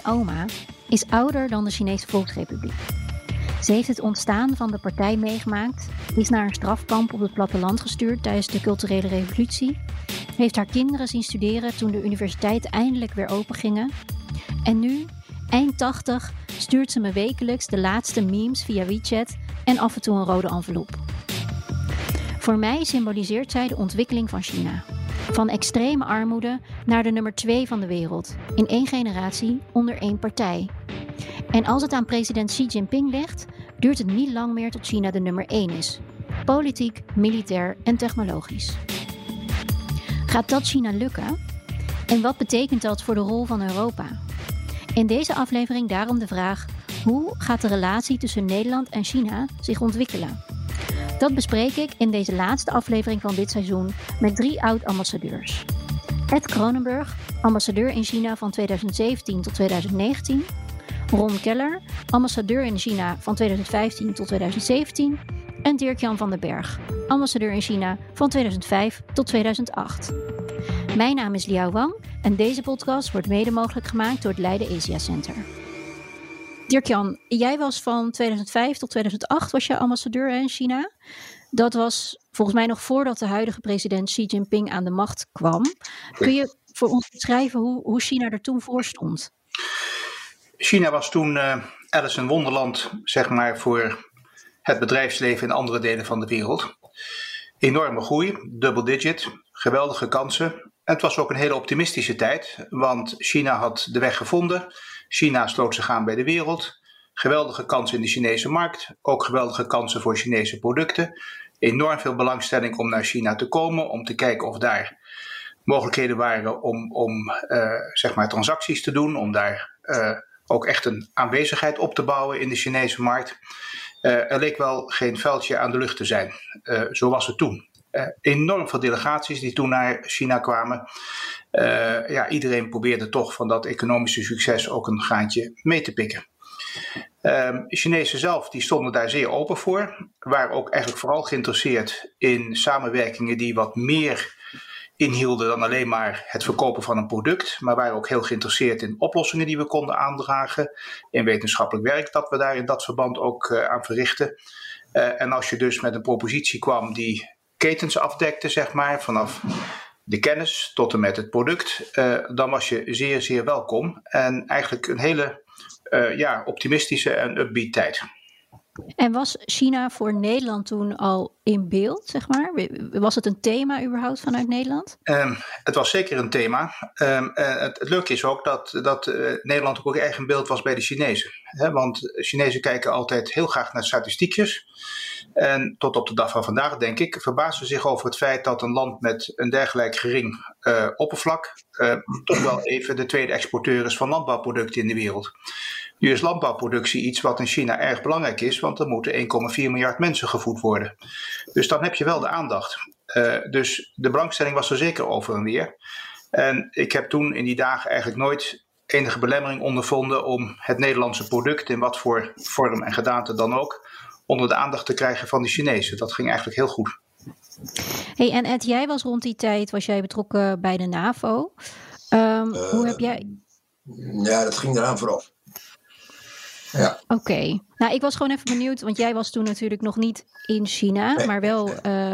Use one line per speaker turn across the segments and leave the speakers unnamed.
oma is ouder dan de Chinese Volksrepubliek. Ze heeft het ontstaan van de partij meegemaakt, is naar een strafkamp op het platteland gestuurd tijdens de culturele revolutie, heeft haar kinderen zien studeren toen de universiteiten eindelijk weer open gingen. En nu, eind 80, stuurt ze me wekelijks de laatste memes via WeChat en af en toe een rode envelop. Voor mij symboliseert zij de ontwikkeling van China. Van extreme armoede naar de nummer 2 van de wereld. In 1 generatie onder 1 partij. En als het aan president Xi Jinping ligt, duurt het niet lang meer tot China de nummer 1 is. Politiek, militair en technologisch. Gaat dat China lukken? En wat betekent dat voor de rol van Europa? In deze aflevering daarom de vraag: hoe gaat de relatie tussen Nederland en China zich ontwikkelen? Dat bespreek ik in deze laatste aflevering van dit seizoen met 3 oud-ambassadeurs. Ed Kronenburg, ambassadeur in China van 2017 tot 2019. Ron Keller, ambassadeur in China van 2015 tot 2017. En Dirk-Jan van den Berg, ambassadeur in China van 2005 tot 2008. Mijn naam is Liao Wang en deze podcast wordt mede mogelijk gemaakt door het Leiden Asia Center. Dirk-Jan, jij was van 2005 tot 2008 was je ambassadeur in China. Dat was volgens mij nog voordat de huidige president Xi Jinping aan de macht kwam. Kun je voor ons beschrijven hoe China er toen voor stond?
China was toen Alice in Wonderland, zeg maar, voor het bedrijfsleven in andere delen van de wereld. Enorme groei, double digit, geweldige kansen. En het was ook een hele optimistische tijd, want China had de weg gevonden. China sloot zich aan bij de wereld. Geweldige kansen in de Chinese markt. Ook geweldige kansen voor Chinese producten. Enorm veel belangstelling om naar China te komen. Om te kijken of daar mogelijkheden waren om zeg maar transacties te doen. Om daar ook echt een aanwezigheid op te bouwen in de Chinese markt. Er leek wel geen vuiltje aan de lucht te zijn. Zo was het toen. Enorm veel delegaties die toen naar China kwamen. Iedereen probeerde toch van dat economische succes ook een gaantje mee te pikken. De Chinezen zelf die stonden daar zeer open voor. Waren ook eigenlijk vooral geïnteresseerd in samenwerkingen die wat meer inhielden dan alleen maar het verkopen van een product. Maar waren ook heel geïnteresseerd in oplossingen die we konden aandragen. In wetenschappelijk werk dat we daar in dat verband ook aan verrichten. En als je dus met een propositie kwam die ketens afdekte, zeg maar, vanaf de kennis tot en met het product, dan was je zeer, zeer welkom. En eigenlijk een hele optimistische en upbeat tijd.
En was China voor Nederland toen al in beeld, zeg maar? Was het een thema überhaupt vanuit Nederland?
Het was zeker een thema. Het leuke is ook dat Nederland ook erg in beeld was bij de Chinezen. Want Chinezen kijken altijd heel graag naar statistiekjes. En tot op de dag van vandaag, denk ik, verbazen ze zich over het feit dat een land met een dergelijk gering oppervlak toch wel even de tweede exporteur is van landbouwproducten in de wereld. Nu is landbouwproductie iets wat in China erg belangrijk is, want er moeten 1,4 miljard mensen gevoed worden. Dus dan heb je wel de aandacht. Dus de belangstelling was er zeker over en weer. En ik heb toen in die dagen eigenlijk nooit enige belemmering ondervonden om het Nederlandse product, in wat voor vorm en gedaante dan ook, onder de aandacht te krijgen van de Chinezen. Dat ging eigenlijk heel goed.
Hey, en Ed, jij was rond die tijd betrokken bij de NAVO. Hoe heb jij...
Ja, dat ging eraan vooraf. Ja.
Oké. Nou, ik was gewoon even benieuwd, want jij was toen natuurlijk nog niet in China, nee, maar wel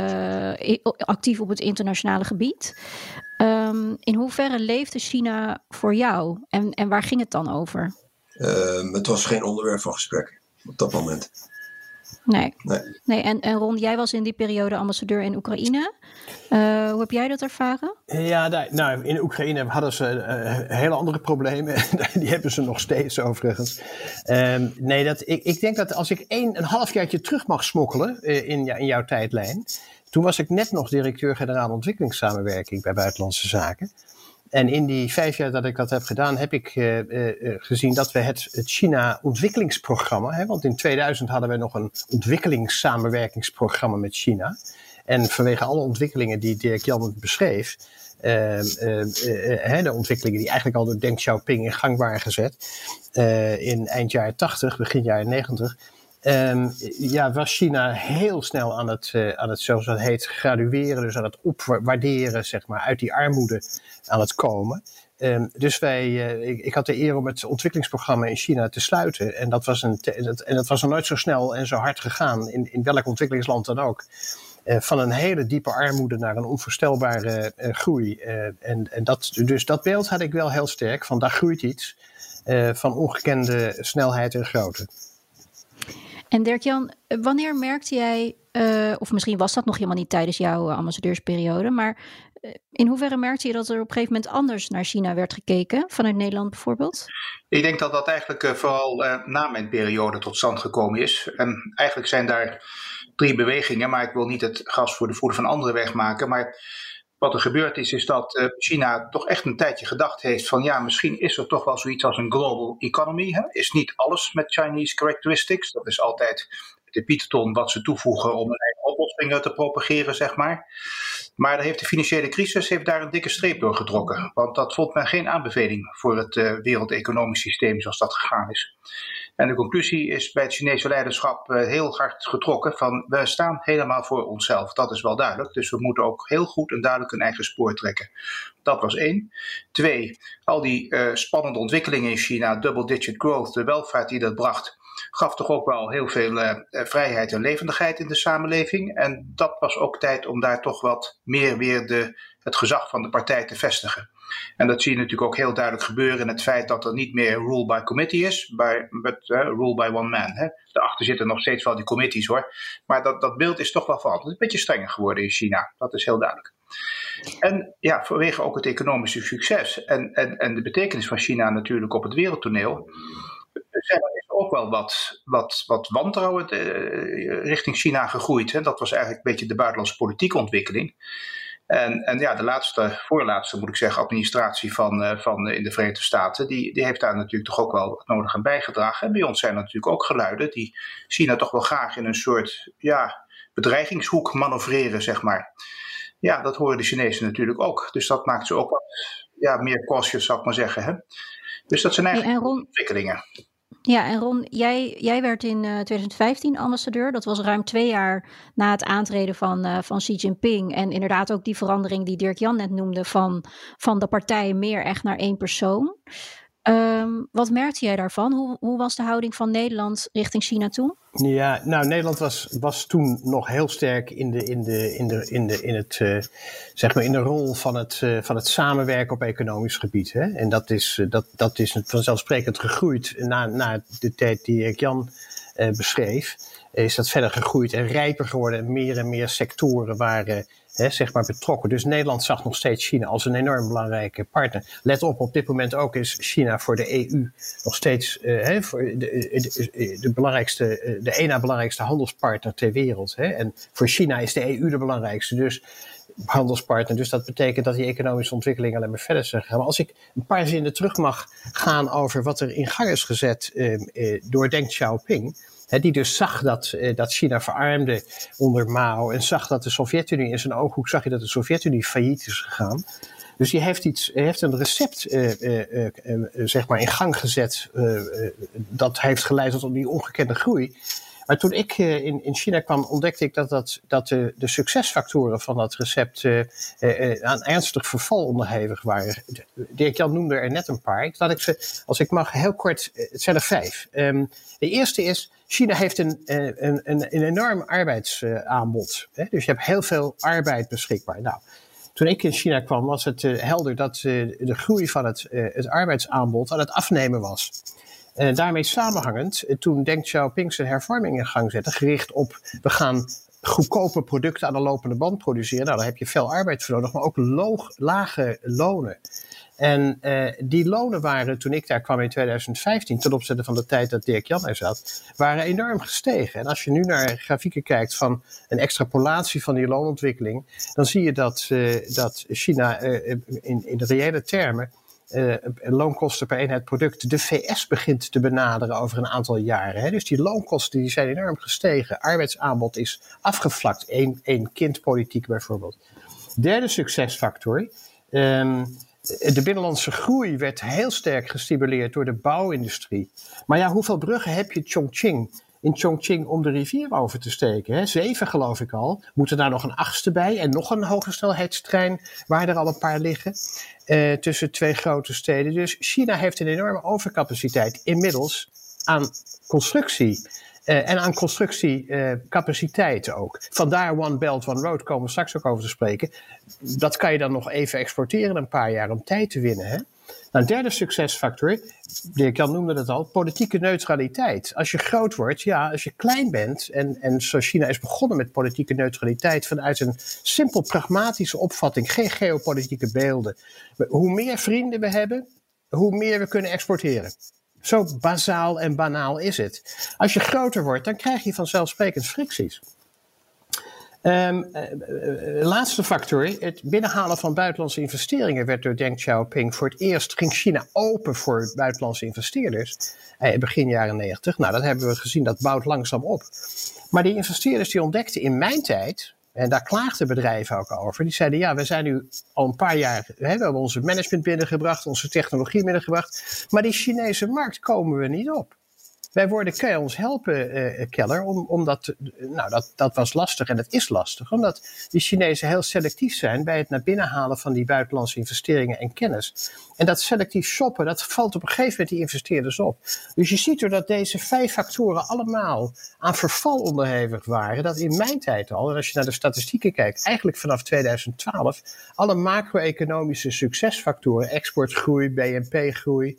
actief op het internationale gebied. In hoeverre leefde China voor jou en waar ging het dan over?
Het was geen onderwerp van gesprek op dat moment.
Nee. En Ron, jij was in die periode ambassadeur in Oekraïne. Hoe heb jij dat ervaren?
Ja, in Oekraïne hadden ze hele andere problemen. Die hebben ze nog steeds overigens. Ik denk dat als ik een halfjaartje terug mag smokkelen in jouw tijdlijn. Toen was ik net nog directeur-generaal ontwikkelingssamenwerking bij Buitenlandse Zaken. En in die 5 jaar dat ik dat heb gedaan, heb ik gezien dat we het China-ontwikkelingsprogramma, want in 2000 hadden we nog een ontwikkelingssamenwerkingsprogramma met China. En vanwege alle ontwikkelingen die Dirk-Jan beschreef, de ontwikkelingen die eigenlijk al door Deng Xiaoping in gang waren gezet, in eind jaren 80, begin jaren 90, Was China heel snel aan het zoals dat heet, gradueren, dus aan het opwaarderen, zeg maar, uit die armoede aan het komen. Dus ik had de eer om het ontwikkelingsprogramma in China te sluiten. En dat was nog nooit zo snel en zo hard gegaan, in welk ontwikkelingsland dan ook. Van een hele diepe armoede naar een onvoorstelbare groei. Dus dat beeld had ik wel heel sterk, van daar groeit iets van ongekende snelheid en grootte.
En Dirk-Jan, wanneer merkte jij, of misschien was dat nog helemaal niet tijdens jouw ambassadeursperiode, maar in hoeverre merkte je dat er op een gegeven moment anders naar China werd gekeken, vanuit Nederland bijvoorbeeld?
Ik denk dat dat eigenlijk vooral na mijn periode tot stand gekomen is. En eigenlijk zijn daar 3 bewegingen, maar ik wil niet het gras voor de voeten van anderen wegmaken. Maar wat er gebeurd is dat China toch echt een tijdje gedacht heeft van misschien is er toch wel zoiets als een global economy. Hè? Is niet alles met Chinese characteristics. Dat is altijd de Python wat ze toevoegen om een eigen oplossing te propageren, zeg maar. Maar heeft de financiële crisis daar een dikke streep door getrokken. Want dat vond men geen aanbeveling voor het wereldeconomisch systeem zoals dat gegaan is. En de conclusie is bij het Chinese leiderschap heel hard getrokken van we staan helemaal voor onszelf. Dat is wel duidelijk. Dus we moeten ook heel goed en duidelijk een eigen spoor trekken. Dat was 1. 2, al die spannende ontwikkelingen in China, double-digit growth, de welvaart die dat bracht, gaf toch ook wel heel veel vrijheid en levendigheid in de samenleving. En dat was ook tijd om daar toch wat meer weer het gezag van de partij te vestigen. En dat zie je natuurlijk ook heel duidelijk gebeuren in het feit dat er niet meer rule by committee is, but rule by one man. Hè. Daarachter zitten nog steeds wel die committees hoor. Maar dat beeld is toch wel veranderd. Het is een beetje strenger geworden in China. Dat is heel duidelijk. En vanwege ook het economische succes en de betekenis van China natuurlijk op het wereldtoneel, is er ook wel wat wantrouwen richting China gegroeid. Hè. Dat was eigenlijk een beetje de buitenlandse politieke ontwikkeling. En de voorlaatste moet ik zeggen, administratie van in de Verenigde Staten, die heeft daar natuurlijk toch ook wel wat nodig aan bijgedragen. En bij ons zijn er natuurlijk ook geluiden die China toch wel graag in een soort bedreigingshoek manoeuvreren, zeg maar. Ja, dat horen de Chinezen natuurlijk ook. Dus dat maakt ze ook wat meer cautious, zou ik maar zeggen. Hè? Dus dat zijn eigenlijk ontwikkelingen.
Ja, en Ron, jij werd in 2015 ambassadeur. Dat was ruim 2 jaar na het aantreden van Xi Jinping. En inderdaad ook die verandering die Dirk-Jan net noemde van de partij meer echt naar 1 persoon. Wat merkte jij daarvan? Hoe was de houding van Nederland richting China toen?
Ja, nou, Nederland was toen nog heel sterk in de rol van het samenwerken op economisch gebied. Hè? En dat is vanzelfsprekend gegroeid na de tijd die Jan beschreef. Is dat verder gegroeid en rijper geworden en meer sectoren waren betrokken. Dus Nederland zag nog steeds China als een enorm belangrijke partner. Let op dit moment ook is China voor de EU nog steeds voor de één na belangrijkste handelspartner ter wereld. En voor China is de EU de belangrijkste handelspartner. Dus dat betekent dat die economische ontwikkeling alleen maar verder zijn gegaan. Maar als ik een paar zinnen terug mag gaan over wat er in gang is gezet door Deng Xiaoping, die dus zag dat China verarmde onder Mao en zag dat de Sovjet-Unie in zijn ooghoek zag je dat de Sovjet-Unie failliet is gegaan. Dus die heeft een recept in gang gezet dat heeft geleid tot die ongekende groei. Maar toen ik in China kwam, ontdekte ik dat de succesfactoren van dat recept aan ernstig verval onderhevig waren. Dirk-Jan noemde er net een paar. Laat ik ze, als ik mag, heel kort, het zijn er 5. De eerste is, China heeft een enorm arbeidsaanbod. Dus je hebt heel veel arbeid beschikbaar. Nou, toen ik in China kwam, was het helder dat de groei van het arbeidsaanbod aan het afnemen was. Daarmee samenhangend, toen Deng Xiaoping zijn hervorming in gang zette, gericht op we gaan goedkope producten aan de lopende band produceren. Nou, daar heb je veel arbeid voor nodig, maar ook lage lonen. En die lonen waren, toen ik daar kwam in 2015, ten opzichte van de tijd dat Dirk-Jan er zat, waren enorm gestegen. En als je nu naar grafieken kijkt van een extrapolatie van die loonontwikkeling, dan zie je dat China in de reële termen loonkosten per eenheid product de VS begint te benaderen over een aantal jaren. Hè. Dus die loonkosten die zijn enorm gestegen. Arbeidsaanbod is afgevlakt. Eén kindpolitiek bijvoorbeeld. Derde succesfactor. De binnenlandse groei werd heel sterk gestimuleerd door de bouwindustrie. Maar ja, hoeveel bruggen heb je Chongqing in Chongqing om de rivier over te steken. Hè. 7 geloof ik al. Moeten daar nog een 8e bij en nog een hogesnelheidstrein waar er al een paar liggen. Tussen 2 grote steden. Dus China heeft een enorme overcapaciteit inmiddels aan constructie. En aan constructiecapaciteiten ook. Vandaar One Belt, One Road komen we straks ook over te spreken. Dat kan je dan nog even exporteren een paar jaar om tijd te winnen. Hè? Nou, een derde succesfactor, Dirk-Jan noemde het al, politieke neutraliteit. Als je groot wordt, ja, als je klein bent, en zoals China is begonnen met politieke neutraliteit vanuit een simpel pragmatische opvatting, geen geopolitieke beelden. Hoe meer vrienden we hebben, hoe meer we kunnen exporteren. Zo bazaal en banaal is het. Als je groter wordt, dan krijg je vanzelfsprekend fricties. Laatste factor, het binnenhalen van buitenlandse investeringen werd door Deng Xiaoping voor het eerst, ging China open voor buitenlandse investeerders. Begin jaren 90. Nou, dat hebben we gezien, dat bouwt langzaam op. Maar die investeerders die ontdekten in mijn tijd, en daar klaagden bedrijven ook over, die zeiden ja, we zijn nu al een paar jaar, we hebben onze management binnengebracht, onze technologie binnengebracht, maar die Chinese markt komen we niet op. Kun je ons helpen, Keller, omdat dat was lastig en dat is lastig. Omdat die Chinezen heel selectief zijn bij het naar binnen halen van die buitenlandse investeringen en kennis. En dat selectief shoppen, dat valt op een gegeven moment die investeerders op. Dus je ziet doordat deze 5 factoren allemaal aan verval onderhevig waren, dat in mijn tijd al, en als je naar de statistieken kijkt, eigenlijk vanaf 2012, alle macro-economische succesfactoren, exportgroei, BNP-groei,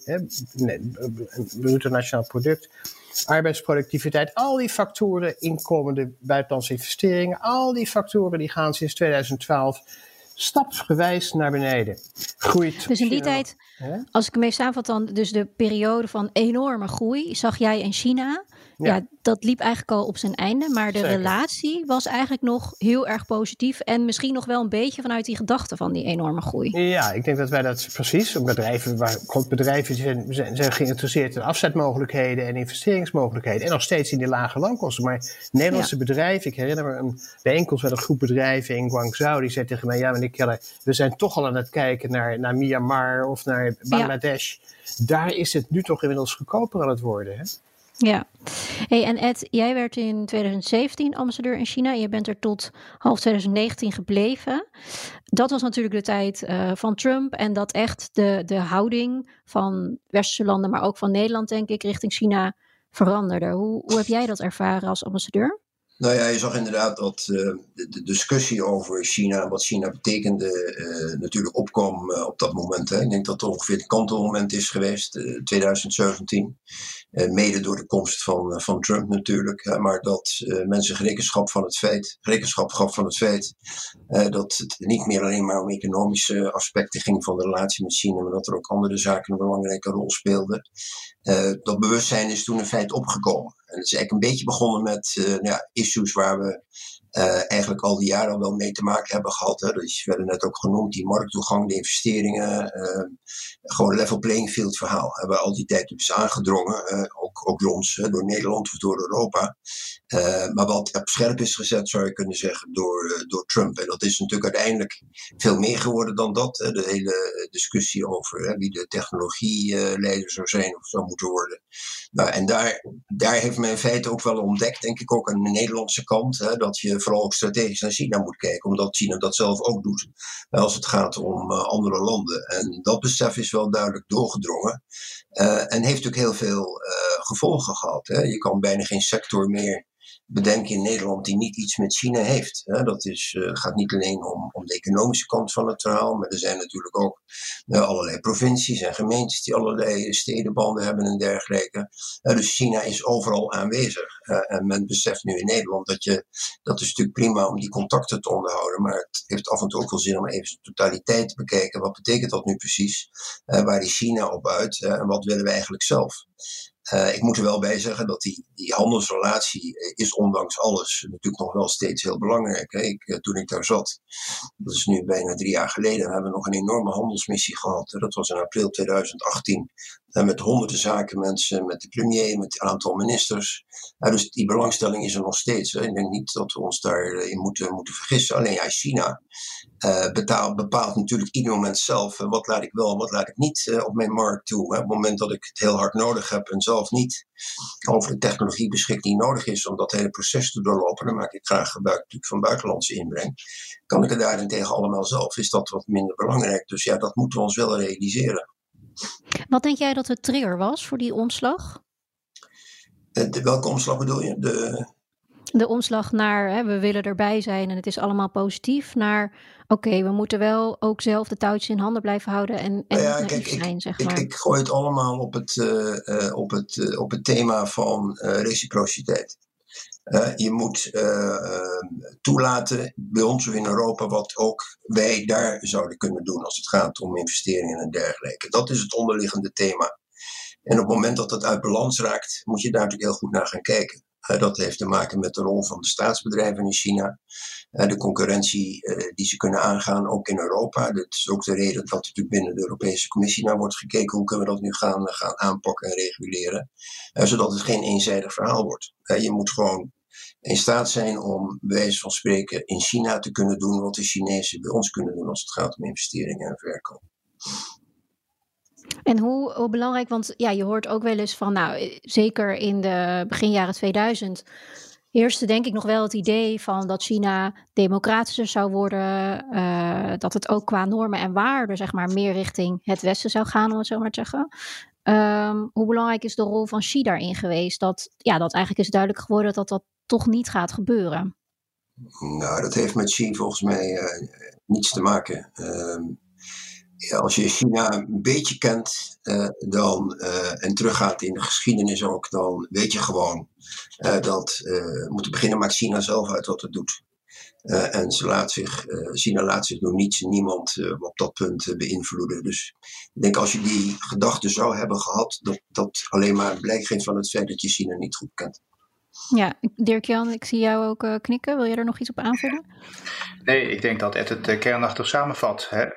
bruto nationaal product, arbeidsproductiviteit, al die factoren, inkomende buitenlandse investeringen, al die factoren die gaan sinds 2012 stapsgewijs naar beneden. Groeit.
Dus in die tijd, als ik hem even samenvat dan, dus de periode van enorme groei, zag jij in China, ja, dat liep eigenlijk al op zijn einde, maar de relatie was eigenlijk nog heel erg positief en misschien nog wel een beetje vanuit die gedachte van die enorme groei. Ja,
ik denk dat wij dat precies, bedrijven zijn geïnteresseerd in afzetmogelijkheden en investeringsmogelijkheden en nog steeds in die lage loonkosten. Maar Nederlandse bedrijven, ik herinner me een bijeenkomst met een groep bedrijven in Guangzhou, die zei tegen mij, ja meneer Keller, we zijn toch al aan het kijken naar Myanmar of naar Bangladesh. Ja. Daar is het nu toch inmiddels goedkoper aan het worden, hè?
Ja. Hey, en Ed, jij werd in 2017 ambassadeur in China. Je bent er tot half 2019 gebleven. Dat was natuurlijk de tijd van Trump en dat echt de houding van westerse landen, maar ook van Nederland, denk ik, richting China veranderde. Hoe heb jij dat ervaren als ambassadeur?
Nou ja, je zag inderdaad dat de discussie over China en wat China betekende natuurlijk opkwam op dat moment. Hè. Ik denk dat het ongeveer het kantelmoment is geweest, 2017. Mede door de komst van Trump natuurlijk. Maar dat men zich rekenschap gaf van het feit dat het niet meer alleen maar om economische aspecten ging van de relatie met China, maar dat er ook andere zaken een belangrijke rol speelden. Dat bewustzijn is toen in feite opgekomen. En het is eigenlijk een beetje begonnen met issues waar we eigenlijk al die jaren al wel mee te maken hebben gehad. Hè. Dus werden net ook genoemd, die markttoegang, de investeringen, gewoon level playing field verhaal. Hebben we al die tijd op is aangedrongen, ook door ons, door Nederland of door Europa. Maar wat op scherp is gezet, zou je kunnen zeggen, door Trump. En dat is natuurlijk uiteindelijk veel meer geworden dan dat. De hele discussie over wie de technologieleider zou zijn of zou moeten worden. Nou, en daar heeft men in feite ook wel ontdekt, denk ik ook aan de Nederlandse kant, dat je vooral ook strategisch naar China moet kijken, omdat China dat zelf ook doet als het gaat om andere landen. En dat besef is wel duidelijk doorgedrongen en heeft natuurlijk heel veel gevolgen gehad. Hè. Je kan bijna geen sector meer bedenken in Nederland die niet iets met China heeft. Dat gaat niet alleen om de economische kant van het verhaal, maar er zijn natuurlijk ook allerlei provincies en gemeentes die allerlei stedenbanden hebben en dergelijke. Dus China is overal aanwezig. En men beseft nu in Nederland dat is natuurlijk prima om die contacten te onderhouden, maar het heeft af en toe ook wel zin om even de totaliteit te bekijken. Wat betekent dat nu precies? Waar is China op uit? En wat willen we eigenlijk zelf? Ik moet er wel bij zeggen dat die handelsrelatie is ondanks alles natuurlijk nog wel steeds heel belangrijk. Hè. Toen ik daar zat, dat is nu bijna 3 jaar geleden, hebben we nog een enorme handelsmissie gehad. Dat was in april 2018 Met honderden zakenmensen, met de premier, met een aantal ministers. Dus die belangstelling is er nog steeds. Ik denk niet dat we ons daarin moeten vergissen. Alleen China bepaalt natuurlijk ieder moment zelf wat laat ik wel en wat laat ik niet op mijn markt toe. Op het moment dat ik het heel hard nodig heb en zelf niet over de technologie beschik die nodig is om dat hele proces te doorlopen, dan maak ik graag gebruik natuurlijk van buitenlandse inbreng. Kan ik het daarentegen allemaal zelf? Is dat wat minder belangrijk? Dus ja, dat moeten we ons wel realiseren.
Wat denk jij dat de trigger was voor die omslag?
Welke omslag bedoel je?
De omslag naar we willen erbij zijn en het is allemaal positief, naar oké, we moeten wel ook zelf de touwtjes in handen blijven houden en naïef zijn, zeg maar.
Ik gooi het allemaal op het thema van reciprociteit. Je moet toelaten bij ons of in Europa wat ook wij daar zouden kunnen doen als het gaat om investeringen en dergelijke. Dat is het onderliggende thema. En op het moment dat dat uit balans raakt, moet je daar natuurlijk heel goed naar gaan kijken. Dat heeft te maken met de rol van de staatsbedrijven in China. De concurrentie die ze kunnen aangaan, ook in Europa. Dat is ook de reden dat natuurlijk binnen de Europese Commissie naar wordt gekeken. Hoe kunnen we dat nu gaan aanpakken en reguleren. Zodat het geen eenzijdig verhaal wordt. Je moet gewoon in staat zijn om, bij wijze van spreken, in China te kunnen doen wat de Chinezen bij ons kunnen doen als het gaat om investeringen en verkoop.
En hoe belangrijk, want je hoort ook wel eens van, zeker in de begin jaren 2000 heerste denk ik nog wel het idee van dat China democratischer zou worden, dat het ook qua normen en waarden, zeg maar, meer richting het Westen zou gaan, om het zo maar te zeggen. Hoe belangrijk is de rol van Xi daarin geweest? Dat eigenlijk is duidelijk geworden dat dat toch niet gaat gebeuren.
Nou, dat heeft met Xi volgens mij niets te maken. Als je China een beetje kent en teruggaat in de geschiedenis ook, dan weet je gewoon dat we moeten beginnen, maakt China zelf uit wat het doet. En China laat zich door niets en niemand op dat punt beïnvloeden. Dus ik denk als je die gedachte zou hebben gehad, dat alleen maar blijk geeft van het feit dat je China niet goed kent.
Ja, Dirk-Jan, ik zie jou ook knikken. Wil je er nog iets op aanvullen?
Nee, ik denk dat Ed het kernachtig samenvat. Hè.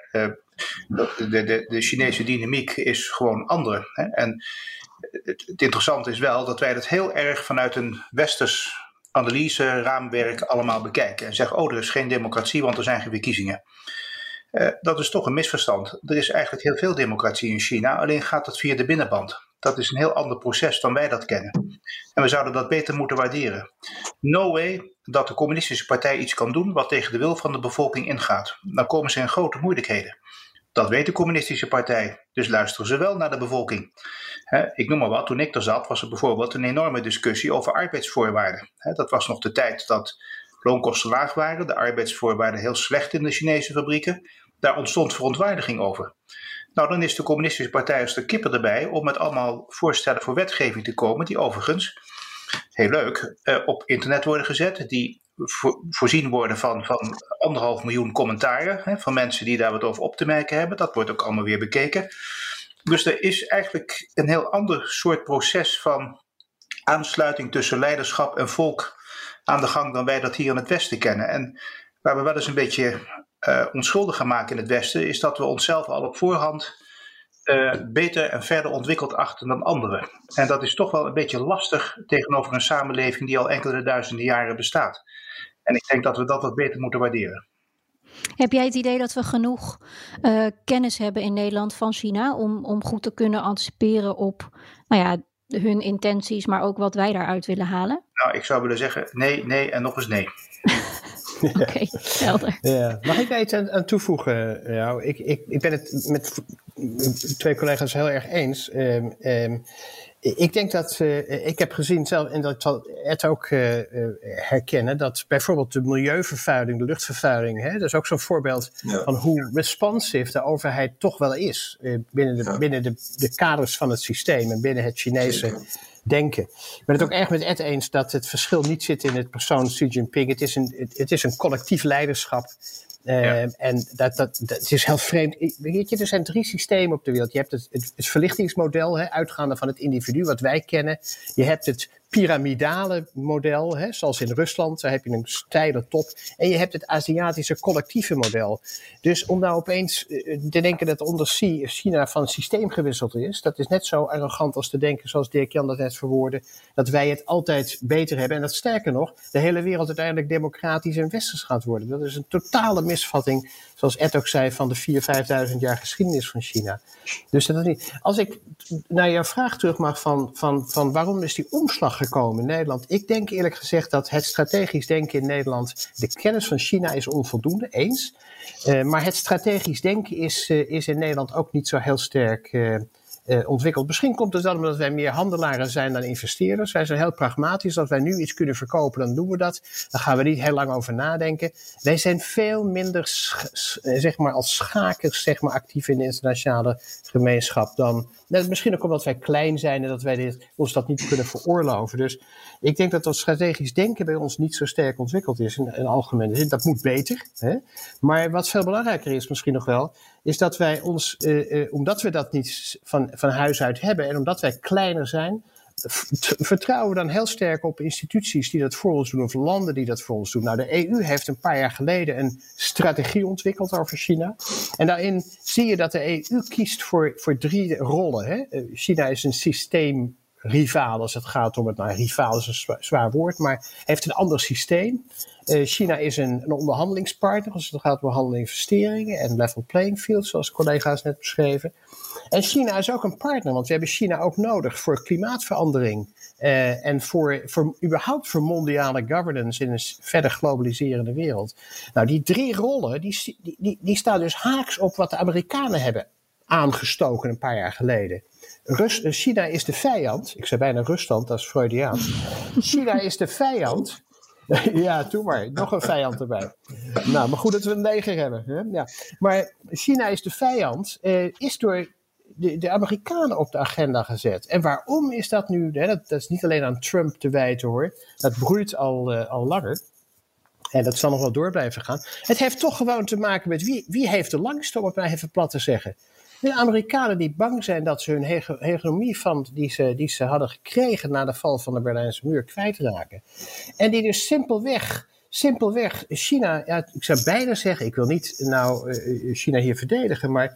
De Chinese dynamiek is gewoon andere. Hè. En het interessante is wel dat wij het heel erg vanuit een westers analyse raamwerk allemaal bekijken. En zeggen, er is geen democratie, want er zijn geen verkiezingen. Dat is toch een misverstand. Er is eigenlijk heel veel democratie in China, alleen gaat het via de binnenband. Dat is een heel ander proces dan wij dat kennen. En we zouden dat beter moeten waarderen. No way dat de communistische partij iets kan doen wat tegen de wil van de bevolking ingaat. Dan komen ze in grote moeilijkheden. Dat weet de communistische partij, dus luisteren ze wel naar de bevolking. Ik noem maar wat, toen ik er zat was er bijvoorbeeld een enorme discussie over arbeidsvoorwaarden. Dat was nog de tijd dat loonkosten laag waren, de arbeidsvoorwaarden heel slecht in de Chinese fabrieken. Daar ontstond verontwaardiging over. Nou, dan is de communistische partij als de kippen erbij om met allemaal voorstellen voor wetgeving te komen, die overigens, heel leuk, op internet worden gezet, die voorzien worden van 1,5 miljoen commentaren, van mensen die daar wat over op te merken hebben. Dat wordt ook allemaal weer bekeken. Dus er is eigenlijk een heel ander soort proces van aansluiting tussen leiderschap en volk aan de gang dan wij dat hier in het Westen kennen. En waar we wel eens een beetje onschuldig gaan maken in het Westen, is dat we onszelf al op voorhand beter en verder ontwikkeld achten dan anderen. En dat is toch wel een beetje lastig tegenover een samenleving die al enkele duizenden jaren bestaat. En ik denk dat we dat wat beter moeten waarderen.
Heb jij het idee dat we genoeg kennis hebben in Nederland van China om goed te kunnen anticiperen op hun intenties, maar ook wat wij daaruit willen halen?
Nou, ik zou willen zeggen nee en nog eens nee.
Oké, helder.
Ja. Mag ik daar iets aan toevoegen? Ik ben het met twee collega's heel erg eens. Ik denk dat, ik heb gezien zelf, en dat zal Ed ook herkennen, dat bijvoorbeeld de milieuvervuiling, de luchtvervuiling, dat is ook zo'n voorbeeld van hoe responsive de overheid toch wel is binnen de kaders van het systeem en binnen het Chinese denken. Ik ben het ook erg met Ed eens dat het verschil niet zit in het persoon Xi Jinping. Het is een collectief leiderschap. En dat is heel vreemd. Weet je, er zijn 3 systemen op de wereld. Je hebt het verlichtingsmodel, uitgaande van het individu, wat wij kennen. Je hebt het piramidale model, hè, zoals in Rusland, daar heb je een steile top. En je hebt het Aziatische collectieve model. Dus om nou opeens te denken dat onder China van systeem gewisseld is, dat is net zo arrogant als te denken, zoals Dirk-Jan dat net verwoordde, dat wij het altijd beter hebben. En dat sterker nog, de hele wereld uiteindelijk democratisch en westers gaat worden. Dat is een totale misvatting, zoals Ed ook zei, van de 4.000-5.000 jaar geschiedenis van China. Dus dat is niet. Als ik naar jouw vraag terug mag van waarom is die omslag gekomen in Nederland? Ik denk eerlijk gezegd dat het strategisch denken in Nederland, de kennis van China is onvoldoende, eens. Maar het strategisch denken is in Nederland ook niet zo heel sterk ontwikkeld. Misschien komt het dan omdat wij meer handelaren zijn dan investeerders. Wij zijn heel pragmatisch. Als wij nu iets kunnen verkopen, dan doen we dat. Dan gaan we niet heel lang over nadenken. Wij zijn veel minder zeg maar als schakers zeg maar, actief in de internationale gemeenschap dan. Misschien ook omdat wij klein zijn en dat wij ons dat niet kunnen veroorloven. Dus ik denk dat strategisch denken bij ons niet zo sterk ontwikkeld is in algemene zin. Dat moet beter. Hè? Maar wat veel belangrijker is misschien nog wel, is dat wij ons, omdat we dat niet van huis uit hebben en omdat wij kleiner zijn, vertrouwen we dan heel sterk op instituties die dat voor ons doen of landen die dat voor ons doen. Nou, de EU heeft een paar jaar geleden een strategie ontwikkeld over China. En daarin zie je dat de EU kiest voor 3 rollen. Hè? China is een systeemrivaal als het gaat om het. Rivaal is een zwaar woord, maar heeft een ander systeem. China is een onderhandelingspartner als het gaat om handel investeringen en level playing field, zoals collega's net beschreven. En China is ook een partner, want we hebben China ook nodig voor klimaatverandering en überhaupt voor mondiale governance in een verder globaliserende wereld. Nou, die 3 rollen, die staan dus haaks op wat de Amerikanen hebben aangestoken een paar jaar geleden. China is de vijand. Ik zei bijna Rusland, dat is Freudiaans. China is de vijand. Ja, doe maar. Nog een vijand erbij. Nou, maar goed dat we een leger hebben. Hè? Ja. Maar China is de vijand, is door de Amerikanen op de agenda gezet. En waarom is dat nu? Hè? Dat is niet alleen aan Trump te wijten hoor. Dat broeit al langer. En dat zal nog wel door blijven gaan. Het heeft toch gewoon te maken met wie heeft de langste, om het maar even plat te zeggen. De Amerikanen die bang zijn dat ze hun hegemonie die ze hadden gekregen na de val van de Berlijnse muur kwijtraken. En die dus simpelweg China, ja, ik zou bijna zeggen, ik wil niet China hier verdedigen, maar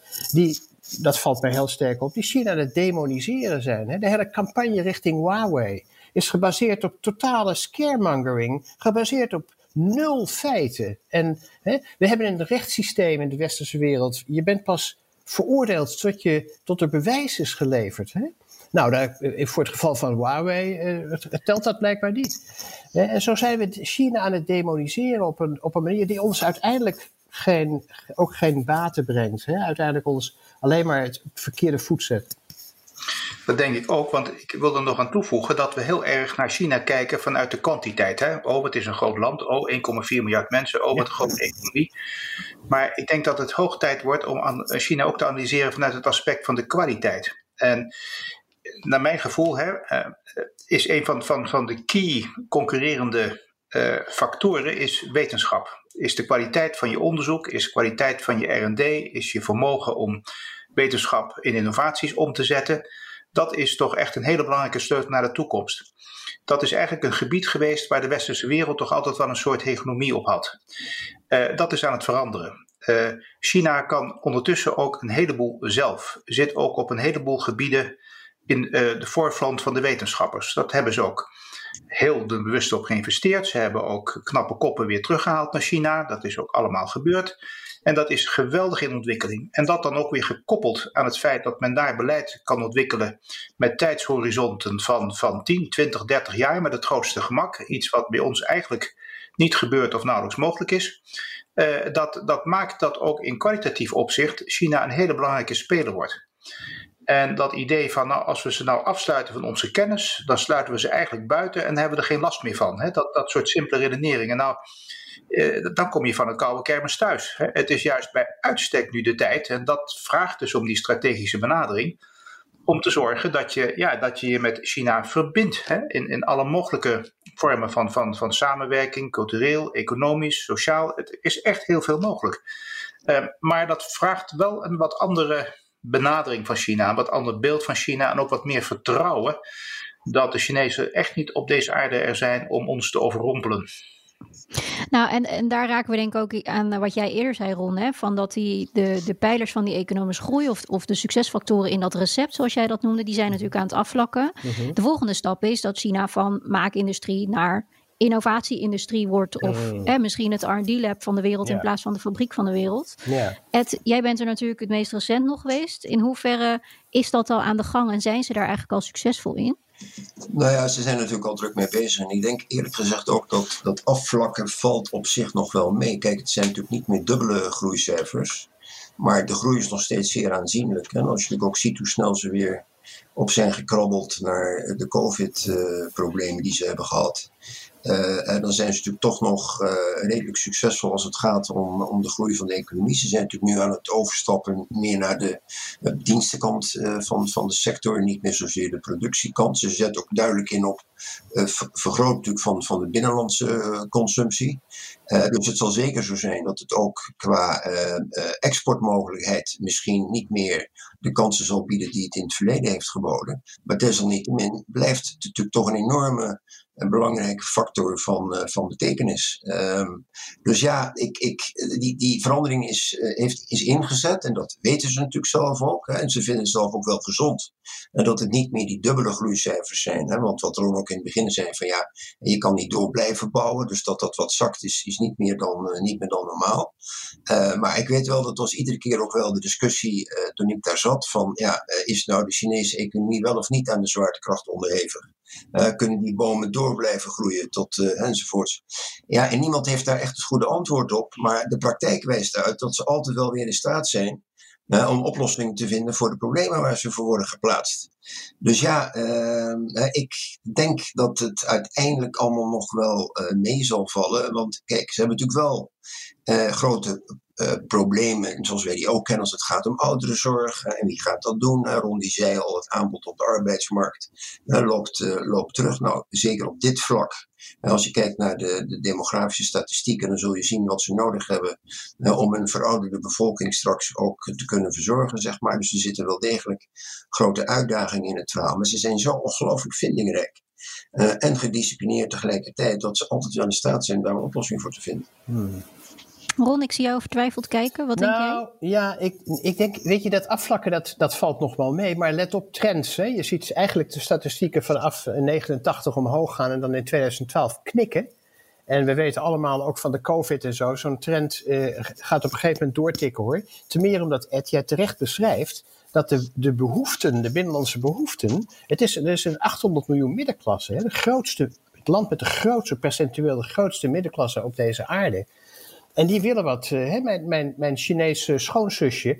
dat valt mij heel sterk op, die China aan het demoniseren zijn. Hè? De hele campagne richting Huawei is gebaseerd op totale scaremongering, gebaseerd op 0 feiten. En we hebben een rechtssysteem in de westerse wereld. Je bent pas veroordeeld tot er bewijs is geleverd. Hè? Nou, voor het geval van Huawei telt dat blijkbaar niet. En zo zijn we China aan het demoniseren op een manier die ons uiteindelijk ook geen baten brengt. Hè? Uiteindelijk ons alleen maar het verkeerde voet zet.
Dat denk ik ook, want ik wil er nog aan toevoegen dat we heel erg naar China kijken vanuit de kwantiteit. Hè? Oh, het is een groot land. Oh, 1,4 miljard mensen. Oh, wat een grote economie. Maar ik denk dat het hoog tijd wordt om China ook te analyseren vanuit het aspect van de kwaliteit. En naar mijn gevoel is een van de key concurrerende factoren is wetenschap. Is de kwaliteit van je onderzoek, is de kwaliteit van je R&D, is je vermogen om wetenschap in innovaties om te zetten. Dat is toch echt een hele belangrijke sleutel naar de toekomst. Dat is eigenlijk een gebied geweest waar de westerse wereld toch altijd wel een soort hegemonie op had. Dat is aan het veranderen. China kan ondertussen ook een heleboel zelf. Zit ook op een heleboel gebieden in de voorfront van de wetenschappers. Dat hebben ze ook heel bewust op geïnvesteerd. Ze hebben ook knappe koppen weer teruggehaald naar China. Dat is ook allemaal gebeurd. En dat is geweldig in ontwikkeling. En dat dan ook weer gekoppeld aan het feit dat men daar beleid kan ontwikkelen met tijdshorizonten van 10, 20, 30 jaar met het grootste gemak. Iets wat bij ons eigenlijk niet gebeurt of nauwelijks mogelijk is. Dat maakt dat ook in kwalitatief opzicht China een hele belangrijke speler wordt. En dat idee van als we ze nou afsluiten van onze kennis, dan sluiten we ze eigenlijk buiten en hebben we er geen last meer van. Hè? Dat soort simpele redeneringen. Nou, dan kom je van een koude kermis thuis. Hè? Het is juist bij uitstek nu de tijd, en dat vraagt dus om die strategische benadering, om te zorgen dat je je met China verbindt. Hè? In alle mogelijke vormen van samenwerking, cultureel, economisch, sociaal. Het is echt heel veel mogelijk. Maar dat vraagt wel een wat andere benadering van China, een wat ander beeld van China en ook wat meer vertrouwen dat de Chinezen echt niet op deze aarde er zijn om ons te overrompelen.
Nou, en daar raken we denk ik ook aan wat jij eerder zei, Ron, hè, van dat de pijlers van die economische groei of de succesfactoren in dat recept, zoals jij dat noemde, die zijn natuurlijk aan het afvlakken. De volgende stap is dat China van maakindustrie naar innovatieindustrie wordt of misschien het R&D-lab van de wereld in plaats van de fabriek van de wereld.
Ja.
Ed, jij bent er natuurlijk het meest recent nog geweest. In hoeverre is dat al aan de gang en zijn ze daar eigenlijk al succesvol in?
Nou ja, ze zijn natuurlijk al druk mee bezig. En ik denk eerlijk gezegd ook dat afvlakken valt op zich nog wel mee. Kijk, het zijn natuurlijk niet meer dubbele groeicijfers. Maar de groei is nog steeds zeer aanzienlijk. En als je natuurlijk ook ziet hoe snel ze weer op zijn gekrabbeld naar de COVID-problemen die ze hebben gehad. En dan zijn ze natuurlijk toch nog redelijk succesvol als het gaat om de groei van de economie. Ze zijn natuurlijk nu aan het overstappen meer naar de dienstenkant van de sector, niet meer zozeer de productiekant. Ze zetten ook duidelijk in op vergroot natuurlijk van de binnenlandse consumptie. Dus het zal zeker zo zijn dat het ook qua exportmogelijkheid misschien niet meer de kansen zal bieden die het in het verleden heeft geboden. Maar desalniettemin blijft het natuurlijk toch een enorme een belangrijke factor van betekenis. Dus ja, die verandering is ingezet en dat weten ze natuurlijk zelf ook. Hè, en ze vinden het zelf ook wel gezond. En dat het niet meer die dubbele groeicijfers zijn. Hè, want wat Ron ook in het begin zei van ja, je kan niet door blijven bouwen. Dus dat wat zakt is niet meer dan normaal. Maar ik weet wel dat was iedere keer ook wel de discussie toen ik daar zat van ja, is nou de Chinese economie wel of niet aan de zwaartekracht onderhevig? Kunnen die bomen door blijven groeien enzovoorts. Ja, en niemand heeft daar echt het goede antwoord op. Maar de praktijk wijst uit dat ze altijd wel weer in staat zijn om oplossingen te vinden voor de problemen waar ze voor worden geplaatst. Dus ja, ik denk dat het uiteindelijk allemaal nog wel mee zal vallen. Want kijk, ze hebben natuurlijk wel grote problemen, zoals wij die ook kennen als het gaat om ouderenzorg. En wie gaat dat doen? Ron die zei al, het aanbod op de arbeidsmarkt loopt terug. Nou, zeker op dit vlak. Als je kijkt naar de demografische statistieken, dan zul je zien wat ze nodig hebben om een verouderde bevolking straks ook te kunnen verzorgen, zeg maar. Dus er zitten wel degelijk grote uitdagingen in het verhaal. Maar ze zijn zo ongelooflijk vindingrijk en gedisciplineerd tegelijkertijd dat ze altijd wel in staat zijn daar een oplossing voor te vinden.
Ron, ik zie jou vertwijfeld kijken. Wat denk jij?
Ja, ik denk, weet je, dat afvlakken, dat valt nog wel mee. Maar let op trends. Hè. Je ziet eigenlijk de statistieken vanaf 89 omhoog gaan en dan in 2012 knikken. En we weten allemaal ook van de COVID en zo, zo'n trend gaat op een gegeven moment doortikken hoor. Ten meer omdat Ed jij terecht beschrijft dat de behoeften, de binnenlandse behoeften, er is een 800 miljoen middenklasse. Hè, het land met de grootste, percentueel de grootste middenklasse op deze aarde. En die willen wat. Mijn Chinese schoonzusje,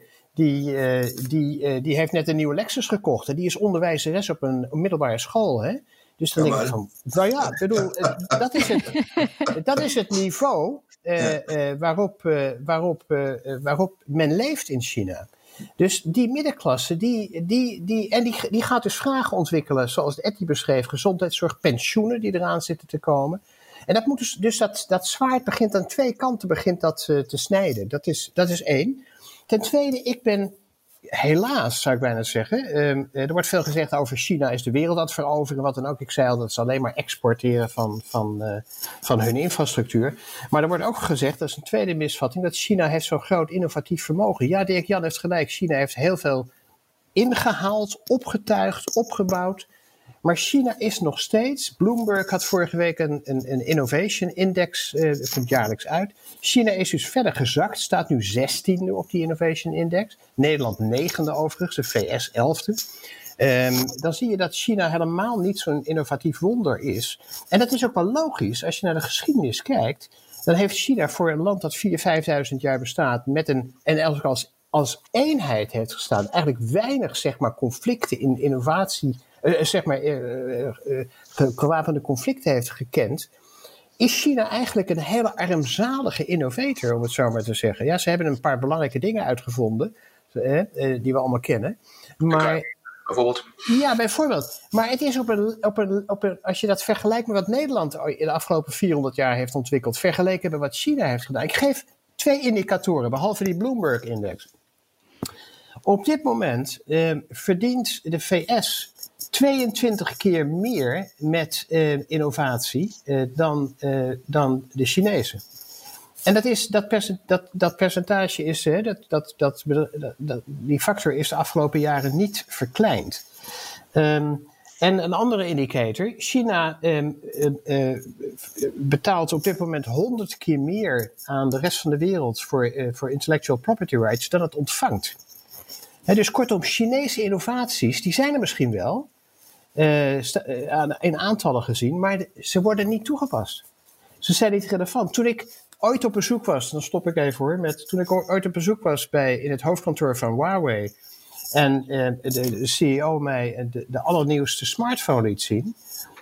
die heeft net een nieuwe Lexus gekocht. En die is onderwijzeres op een middelbare school. Hè? Dus dan denk ik van, nou ja, ik bedoel, dat is het niveau waarop men leeft in China. Dus die middenklasse, die gaat dus vragen ontwikkelen, zoals Etty beschreef, gezondheidszorg, pensioenen die eraan zitten te komen. En dat moet dus dat zwaard begint aan twee kanten te snijden. Dat is één. Ten tweede, ik ben helaas, zou ik bijna zeggen. Er wordt veel gezegd over China is de wereld aan het veroveren, wat dan ook. Ik zei al dat ze alleen maar exporteren van hun infrastructuur. Maar er wordt ook gezegd, dat is een tweede misvatting, dat China heeft zo'n groot innovatief vermogen. Ja, Dirk-Jan heeft gelijk. China heeft heel veel ingehaald, opgetuigd, opgebouwd. Maar China is nog steeds, Bloomberg had vorige week een innovation index, komt jaarlijks uit. China is dus verder gezakt, staat nu 16e op die innovation index. Nederland 9e overigens, de VS 11e. Dan zie je dat China helemaal niet zo'n innovatief wonder is. En dat is ook wel logisch, als je naar de geschiedenis kijkt. Dan heeft China voor een land dat 4.000-5.000 jaar bestaat, en als eenheid heeft gestaan, eigenlijk weinig zeg maar, conflicten in innovatie, gewapende conflicten heeft gekend, is China eigenlijk een hele armzalige innovator, om het zo maar te zeggen. Ja, ze hebben een paar belangrijke dingen uitgevonden, die we allemaal kennen. Maar,
bijvoorbeeld? Ja,
bijvoorbeeld. Maar het is als je dat vergelijkt met wat Nederland in de afgelopen 400 jaar heeft ontwikkeld, vergeleken met wat China heeft gedaan. Ik geef 2 indicatoren, behalve die Bloomberg-index. Op dit moment verdient de VS 22 keer meer met innovatie dan de Chinezen. En dat percentage is, die factor is de afgelopen jaren niet verkleind. En een andere indicator, China betaalt op dit moment 100 keer meer aan de rest van de wereld voor intellectual property rights dan het ontvangt. Dus kortom, Chinese innovaties, die zijn er misschien wel, in aantallen gezien, maar ze worden niet toegepast. Ze zijn niet relevant. Toen ik ooit op bezoek was, dan stop ik even hoor, toen ik ooit op bezoek was in het hoofdkantoor van Huawei en de CEO mij de allernieuwste smartphone liet zien.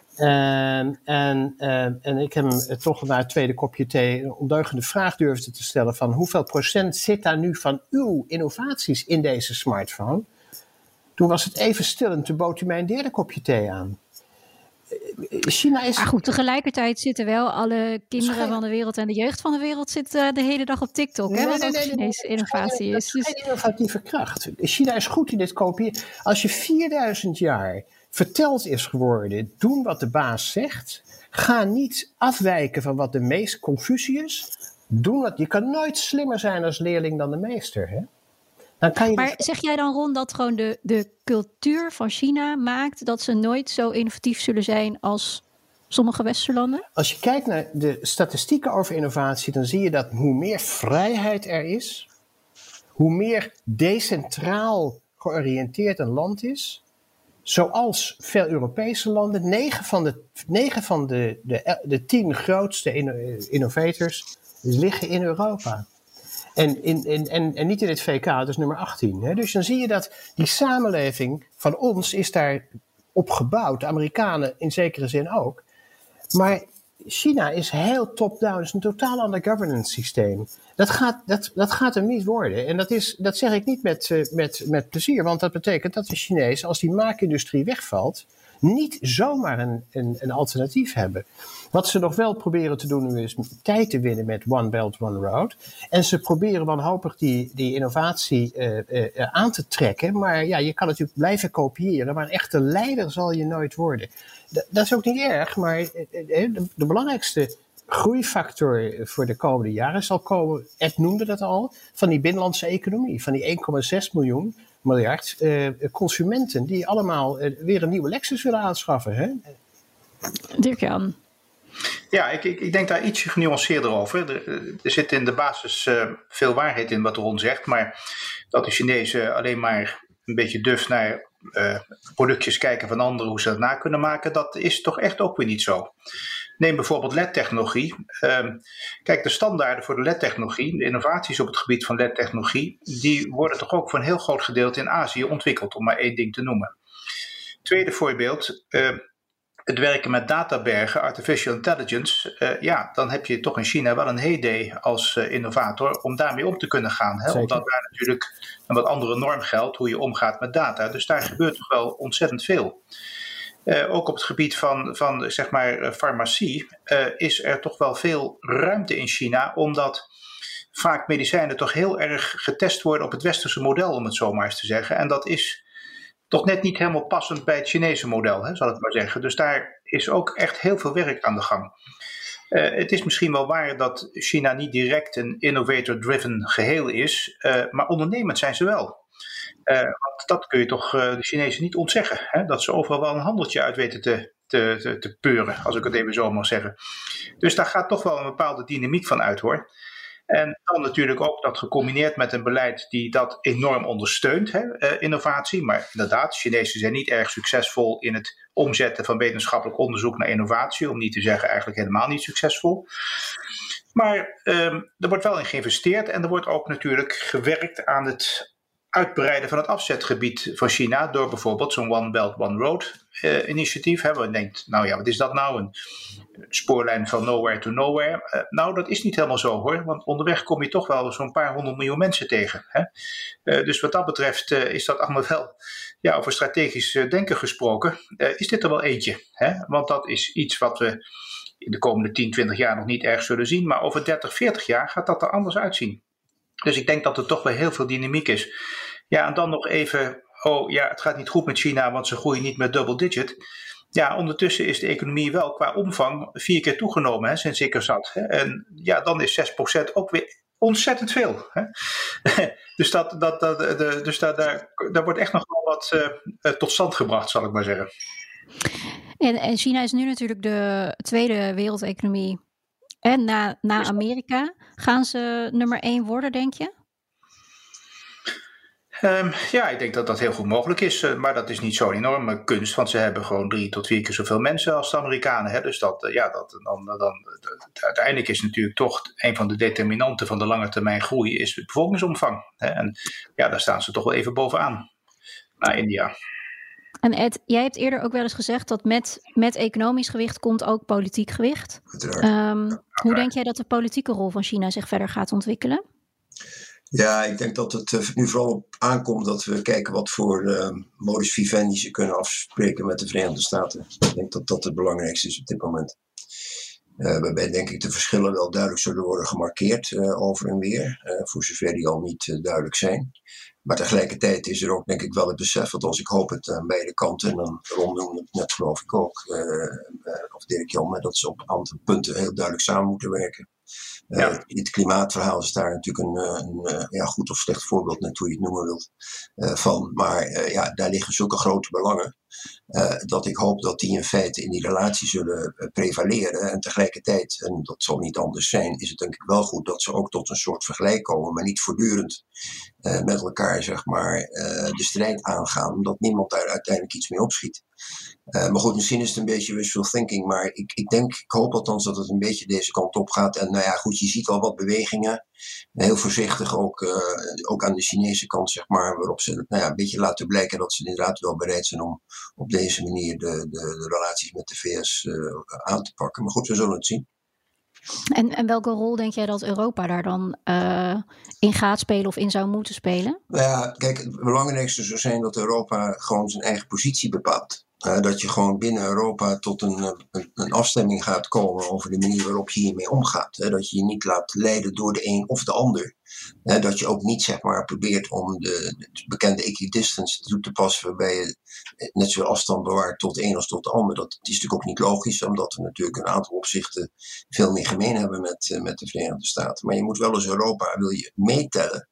En ik hem toch na het tweede kopje thee een ondeugende vraag durfde te stellen van hoeveel procent zit daar nu van uw innovaties in deze smartphone? Toen was het even stil en toen bood hij mij een derde kopje thee aan. China is...
Maar goed, tegelijkertijd zitten wel alle kinderen van de wereld en de jeugd van de wereld zitten de hele dag op TikTok. Hè, wat ook Chinese innovatie is.
Dat is geen innovatieve kracht. China is goed in dit kopiëren. Als je 4000 jaar verteld is geworden, doen wat de baas zegt, ga niet afwijken van wat de meester, Confucius, je kan nooit slimmer zijn als leerling dan de meester. Hè? Dan kan je
maar zeg jij dan, Ron, dat gewoon de cultuur van China maakt dat ze nooit zo innovatief zullen zijn als sommige westerse landen?
Als je kijkt naar de statistieken over innovatie, dan zie je dat hoe meer vrijheid er is, hoe meer decentraal georiënteerd een land is, zoals veel Europese landen, 9 van de 10 grootste innovators liggen in Europa. En niet in het VK, dat is nummer 18. Hè? Dus dan zie je dat die samenleving van ons is daar op gebouwd. De Amerikanen in zekere zin ook. Maar China is heel top-down. Het is een totaal ander governance systeem. Dat gaat hem niet worden. En dat zeg ik niet met plezier. Want dat betekent dat de Chinezen, als die maakindustrie wegvalt, niet zomaar een alternatief hebben. Wat ze nog wel proberen te doen nu is tijd te winnen met One Belt, One Road. En ze proberen wanhopig die innovatie aan te trekken. Maar ja, je kan natuurlijk blijven kopiëren. Maar een echte leider zal je nooit worden. Dat is ook niet erg, maar de belangrijkste groeifactor voor de komende jaren zal komen, Ed noemde dat al, van die binnenlandse economie. Van die 1,6 miljard consumenten die allemaal weer een nieuwe Lexus willen aanschaffen. Hè?
Dirk-Jan.
Ja, ik denk daar ietsje genuanceerder over. Er zit in de basis veel waarheid in wat Ron zegt, maar dat de Chinezen alleen maar een beetje duf naar productjes kijken van anderen, hoe ze dat na kunnen maken, dat is toch echt ook weer niet zo. Neem bijvoorbeeld LED-technologie. Kijk, de standaarden voor de LED-technologie, de innovaties op het gebied van LED-technologie, die worden toch ook voor een heel groot gedeelte in Azië ontwikkeld, om maar één ding te noemen. Tweede voorbeeld, het werken met databergen, artificial intelligence, dan heb je toch in China wel een heyday als innovator om daarmee om te kunnen gaan. Hè? Omdat daar natuurlijk een wat andere norm geldt, hoe je omgaat met data. Dus daar gebeurt toch wel ontzettend veel. Ook op het gebied van zeg maar farmacie is er toch wel veel ruimte in China, omdat vaak medicijnen toch heel erg getest worden op het westerse model, om het zo maar eens te zeggen. En dat is toch net niet helemaal passend bij het Chinese model, zal ik maar zeggen. Dus daar is ook echt heel veel werk aan de gang. Het is misschien wel waar dat China niet direct een innovator-driven geheel is, maar ondernemend zijn ze wel. Want dat kun je toch de Chinezen niet ontzeggen. Hè? Dat ze overal wel een handeltje uit weten te peuren, als ik het even zo mag zeggen. Dus daar gaat toch wel een bepaalde dynamiek van uit, hoor. En dan natuurlijk ook dat gecombineerd met een beleid die dat enorm ondersteunt, innovatie. Maar inderdaad, Chinezen zijn niet erg succesvol in het omzetten van wetenschappelijk onderzoek naar innovatie. Om niet te zeggen eigenlijk helemaal niet succesvol. Maar er wordt wel in geïnvesteerd en er wordt ook natuurlijk gewerkt aan het uitbreiden van het afzetgebied van China door bijvoorbeeld zo'n One Belt, One Road initiatief. Waar je denkt, nou ja, wat is dat nou? Een spoorlijn van nowhere to nowhere. Nou, dat is niet helemaal zo, hoor. Want onderweg kom je toch wel zo'n paar 100 miljoen mensen tegen. Hè? Dus wat dat betreft is dat allemaal wel, over strategisch denken gesproken, is dit er wel eentje. Hè? Want dat is iets wat we in de komende 10, 20 jaar nog niet erg zullen zien. Maar over 30, 40 jaar gaat dat er anders uitzien. Dus ik denk dat er toch wel heel veel dynamiek is. Ja, en dan nog even het gaat niet goed met China, want ze groeien niet met double digit. Ja, ondertussen is de economie wel qua omvang 4 keer toegenomen sinds ik er zat. Hè. En ja, dan is 6% ook weer ontzettend veel. Hè. Dus daar wordt echt nog wel wat tot stand gebracht, zal ik maar zeggen.
En China is nu natuurlijk de tweede wereldeconomie. En na Amerika, gaan ze nummer 1 worden, denk je?
Ik denk dat dat heel goed mogelijk is. Maar dat is niet zo'n enorme kunst. Want ze hebben gewoon 3 tot 4 keer zoveel mensen als de Amerikanen. Hè? Dus uiteindelijk is natuurlijk toch een van de determinanten van de lange termijn groei is de bevolkingsomvang. Hè? En ja, daar staan ze toch wel even bovenaan. Naar India.
En Ed, jij hebt eerder ook wel eens gezegd dat met economisch gewicht komt ook politiek gewicht. Hoe denk jij dat de politieke rol van China zich verder gaat ontwikkelen?
Ja, ik denk dat het nu vooral op aankomt dat we kijken wat voor modus vivendi ze kunnen afspreken met de Verenigde Staten. Ik denk dat dat het belangrijkste is op dit moment. Waarbij denk ik de verschillen wel duidelijk zullen worden gemarkeerd over en weer. Voor zover die al niet duidelijk zijn. Maar tegelijkertijd is er ook denk ik wel het besef, want als ik hoop het aan beide kanten, en dan Ron noemde het net geloof ik ook, of Dirk Jan, dat ze op een aantal punten heel duidelijk samen moeten werken. Het klimaatverhaal is daar natuurlijk een goed of slecht voorbeeld, net hoe je het noemen wilt, van. Maar daar liggen zulke grote belangen, dat ik hoop dat die in feite in die relatie zullen prevaleren. En tegelijkertijd, en dat zal niet anders zijn, is het denk ik wel goed dat ze ook tot een soort vergelijk komen, maar niet voortdurend met elkaar zeg maar de strijd aangaan, omdat niemand daar uiteindelijk iets mee opschiet. Maar goed, misschien is het een beetje wishful thinking, maar ik hoop althans dat het een beetje deze kant op gaat. En nou ja, goed, je ziet al wat bewegingen. Heel voorzichtig ook aan de Chinese kant, zeg maar, waarop ze een beetje laten blijken dat ze inderdaad wel bereid zijn om op deze manier de relaties met de VS aan te pakken. Maar goed, we zullen het zien.
En welke rol denk jij dat Europa daar dan in gaat spelen of in zou moeten spelen?
Nou ja, kijk, het belangrijkste zou zijn dat Europa gewoon zijn eigen positie bepaalt. Dat je gewoon binnen Europa tot een afstemming gaat komen over de manier waarop je hiermee omgaat. Dat je je niet laat leiden door de een of de ander. Dat je ook niet zeg maar probeert om de bekende equidistance toe te passen, waarbij je net zoveel afstand bewaart tot de een als tot de ander. Dat is natuurlijk ook niet logisch, omdat we natuurlijk een aantal opzichten veel meer gemeen hebben met de Verenigde Staten. Maar je moet wel als Europa, wil je meetellen,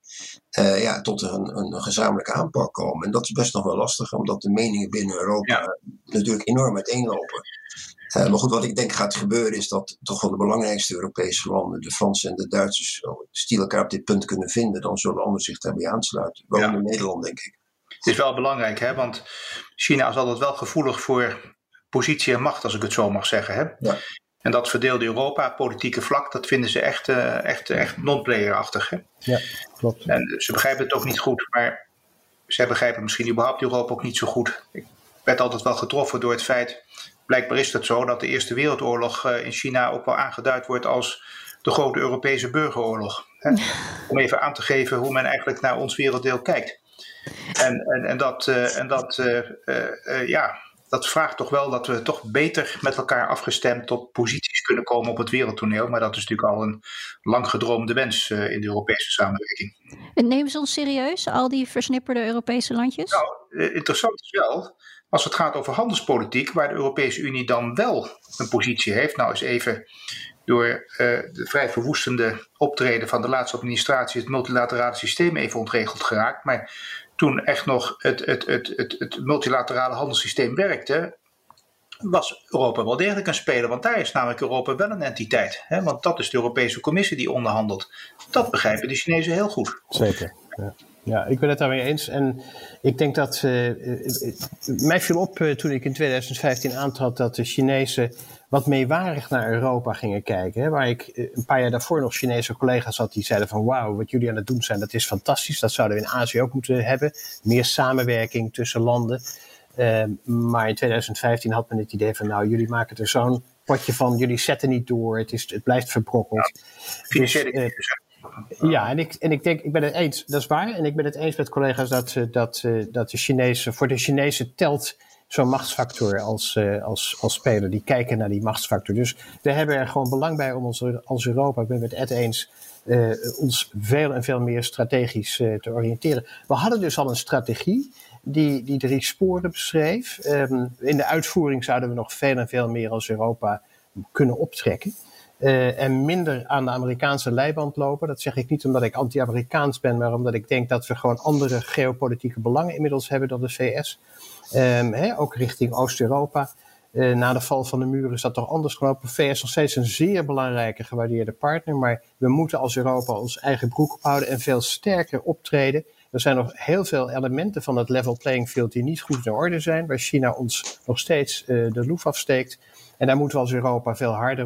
tot een gezamenlijke aanpak komen. En dat is best nog wel lastig, omdat de meningen binnen Europa natuurlijk enorm uiteenlopen. Maar goed, wat ik denk gaat gebeuren is dat toch wel de belangrijkste Europese landen, de Fransen en de Duitsers, als die elkaar op dit punt kunnen vinden, dan zullen anderen zich daarbij aansluiten. Waaronder Nederland, denk ik.
Het is wel belangrijk, hè? Want China is altijd wel gevoelig voor positie en macht, als ik het zo mag zeggen. Hè? Ja. En dat verdeelde Europa, politieke vlak, dat vinden ze echt non-player-achtig. Hè?
Ja, klopt.
En ze begrijpen het ook niet goed, maar zij begrijpen misschien überhaupt Europa ook niet zo goed. Ik werd altijd wel getroffen door het feit, blijkbaar is het zo, dat de Eerste Wereldoorlog in China ook wel aangeduid wordt als de grote Europese burgeroorlog. Hè? Om even aan te geven hoe men eigenlijk naar ons werelddeel kijkt. Dat vraagt toch wel dat we toch beter met elkaar afgestemd tot posities kunnen komen op het wereldtoneel. Maar dat is natuurlijk al een lang gedroomde wens in de Europese samenwerking.
En nemen ze ons serieus, al die versnipperde Europese landjes?
Nou, interessant is wel, als het gaat over handelspolitiek, waar de Europese Unie dan wel een positie heeft. Nou is even door de vrij verwoestende optreden van de laatste administratie het multilaterale systeem even ontregeld geraakt. Maar toen echt nog het multilaterale handelssysteem werkte, was Europa wel degelijk een speler. Want daar is namelijk Europa wel een entiteit. Hè? Want dat is de Europese Commissie die onderhandelt. Dat begrijpen de Chinezen heel goed.
Zeker, ja, ik ben het daarmee eens. En ik denk dat mij viel op toen ik in 2015 aantrad dat de Chinezen wat meewarig naar Europa gingen kijken. Hè, waar ik een paar jaar daarvoor nog Chinese collega's had die zeiden van wauw, wat jullie aan het doen zijn, dat is fantastisch. Dat zouden we in Azië ook moeten hebben. Meer samenwerking tussen landen. Maar in 2015 had men het idee van nou, jullie maken er zo'n potje van, jullie zetten niet door, het blijft verbrokkeld. Ja, en ik denk, ik ben het eens, dat is waar. En ik ben het eens met collega's dat de Chinezen, voor de Chinezen telt zo'n machtsfactor als speler. Die kijken naar die machtsfactor. Dus we hebben er gewoon belang bij om als Europa, ik ben het met Ed eens, ons veel en veel meer strategisch te oriënteren. We hadden dus al een strategie die 3 sporen beschreef. In de uitvoering zouden we nog veel en veel meer als Europa kunnen optrekken. En minder aan de Amerikaanse leiband lopen. Dat zeg ik niet omdat ik anti-Amerikaans ben, maar omdat ik denk dat we gewoon andere geopolitieke belangen inmiddels hebben dan de VS. Ook richting Oost-Europa. Na de val van de muur is dat toch anders gelopen. De VS is nog steeds een zeer belangrijke, gewaardeerde partner. Maar we moeten als Europa ons eigen broek ophouden en veel sterker optreden. Er zijn nog heel veel elementen van het level playing field die niet goed in orde zijn. Waar China ons nog steeds de loef afsteekt. En daar moeten we als Europa veel harder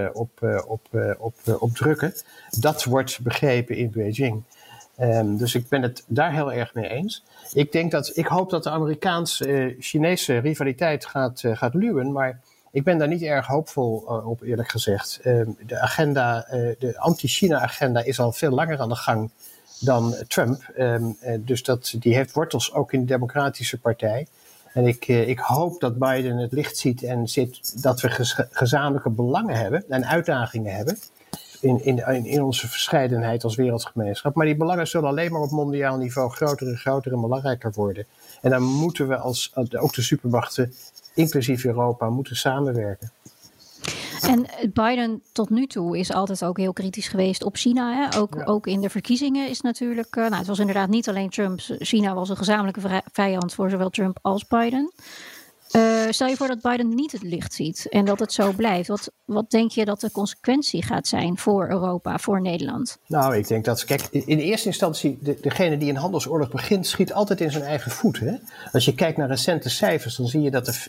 op drukken. Dat wordt begrepen in Beijing. Dus ik ben het daar heel erg mee eens. Ik hoop dat de Amerikaans-Chinese rivaliteit gaat luwen, maar ik ben daar niet erg hoopvol op, eerlijk gezegd. De anti-China-agenda is al veel langer aan de gang dan Trump. Dus die heeft wortels ook in de Democratische Partij. En ik hoop dat Biden het licht ziet en dat we gezamenlijke belangen hebben en uitdagingen hebben. In onze verscheidenheid als wereldgemeenschap. Maar die belangen zullen alleen maar op mondiaal niveau groter en groter en belangrijker worden. En dan moeten we ook de supermachten, inclusief Europa, moeten samenwerken.
En Biden tot nu toe is altijd ook heel kritisch geweest op China. Hè? Ook in de verkiezingen is natuurlijk... het was inderdaad niet alleen Trump. China was een gezamenlijke vijand voor zowel Trump als Biden. Stel je voor dat Biden niet het licht ziet en dat het zo blijft. Wat denk je dat de consequentie gaat zijn voor Europa, voor Nederland? Nou,
ik denk dat, kijk, in eerste instantie, degene die een handelsoorlog begint, schiet altijd in zijn eigen voet. Hè? Als je kijkt naar recente cijfers, dan zie je dat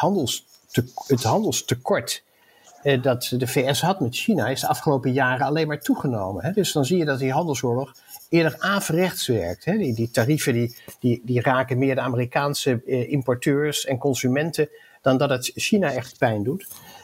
het handelstekort dat de VS had met China is de afgelopen jaren alleen maar toegenomen. Hè? Dus dan zie je dat die handelsoorlog eerder averechts werkt. Hè? Die tarieven die raken meer de Amerikaanse importeurs en consumenten dan dat het China echt pijn doet.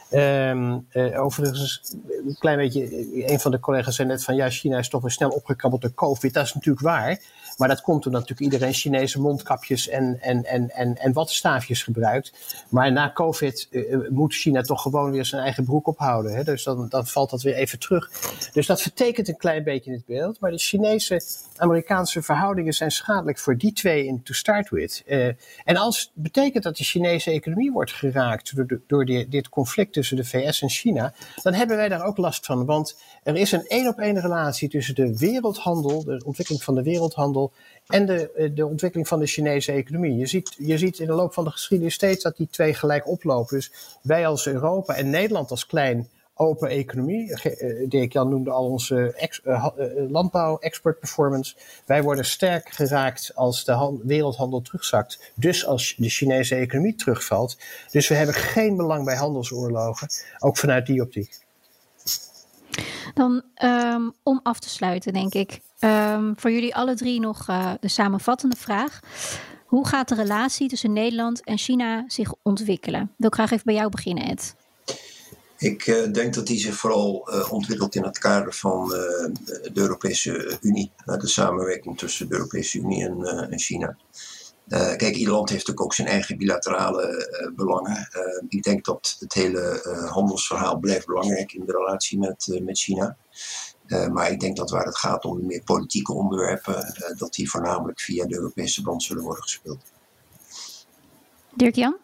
Overigens, een klein beetje, een van de collega's zei net van ja, China is toch weer snel opgekrabbeld door COVID. Dat is natuurlijk waar. Maar dat komt omdat natuurlijk iedereen Chinese mondkapjes en wattenstaafjes gebruikt. Maar na COVID moet China toch gewoon weer zijn eigen broek ophouden. Hè? Dus dan valt dat weer even terug. Dus dat vertekent een klein beetje in het beeld. Maar de Chinese-Amerikaanse verhoudingen zijn schadelijk voor die twee to start with. En als het betekent dat de Chinese economie wordt geraakt door dit conflict tussen de VS en China, dan hebben wij daar ook last van. Want er is een 1-op-1 relatie tussen de wereldhandel, de ontwikkeling van de wereldhandel en de ontwikkeling van de Chinese economie. Je ziet in de loop van de geschiedenis steeds dat die twee gelijk oplopen. Dus wij als Europa en Nederland als klein open economie, Dirk-Jan noemde al onze landbouw-export performance. Wij worden sterk geraakt als de wereldhandel terugzakt. Dus als de Chinese economie terugvalt. Dus we hebben geen belang bij handelsoorlogen, ook vanuit die optiek.
Dan om af te sluiten, denk ik. Voor jullie alle drie nog de samenvattende vraag. Hoe gaat de relatie tussen Nederland en China zich ontwikkelen? Ik wil graag even bij jou beginnen, Ed.
Ik denk dat die zich vooral ontwikkelt in het kader van de Europese Unie. De samenwerking tussen de Europese Unie en China. Kijk, ieder land heeft natuurlijk ook zijn eigen bilaterale belangen. Ik denk dat het hele handelsverhaal blijft belangrijk in de relatie met China. Maar ik denk dat waar het gaat om de meer politieke onderwerpen, dat die voornamelijk via de Europese band zullen worden gespeeld.
Dirk-Jan?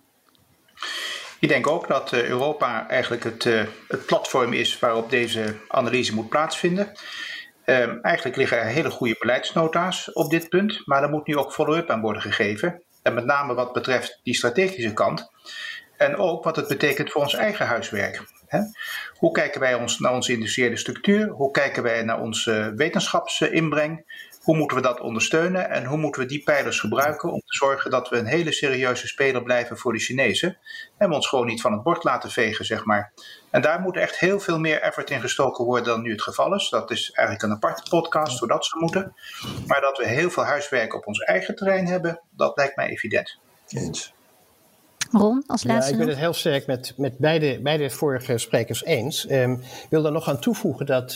Ik denk ook dat Europa eigenlijk het platform is waarop deze analyse moet plaatsvinden. Eigenlijk liggen er hele goede beleidsnota's op dit punt, maar er moet nu ook follow-up aan worden gegeven. En met name wat betreft die strategische kant. En ook wat het betekent voor ons eigen huiswerk. Hoe kijken wij naar onze industriële structuur? Hoe kijken wij naar onze wetenschapsinbreng? Hoe moeten we dat ondersteunen? En hoe moeten we die pijlers gebruiken om te zorgen dat we een hele serieuze speler blijven voor de Chinezen? En we ons gewoon niet van het bord laten vegen, zeg maar. En daar moet echt heel veel meer effort in gestoken worden dan nu het geval is. Dat is eigenlijk een aparte podcast, hoe dat zou moeten. Maar dat we heel veel huiswerk op ons eigen terrein hebben, dat lijkt mij evident.
Eens.
Ron, als laatste.
Ja, ik ben het heel sterk met beide vorige sprekers eens. Ik wil daar nog aan toevoegen dat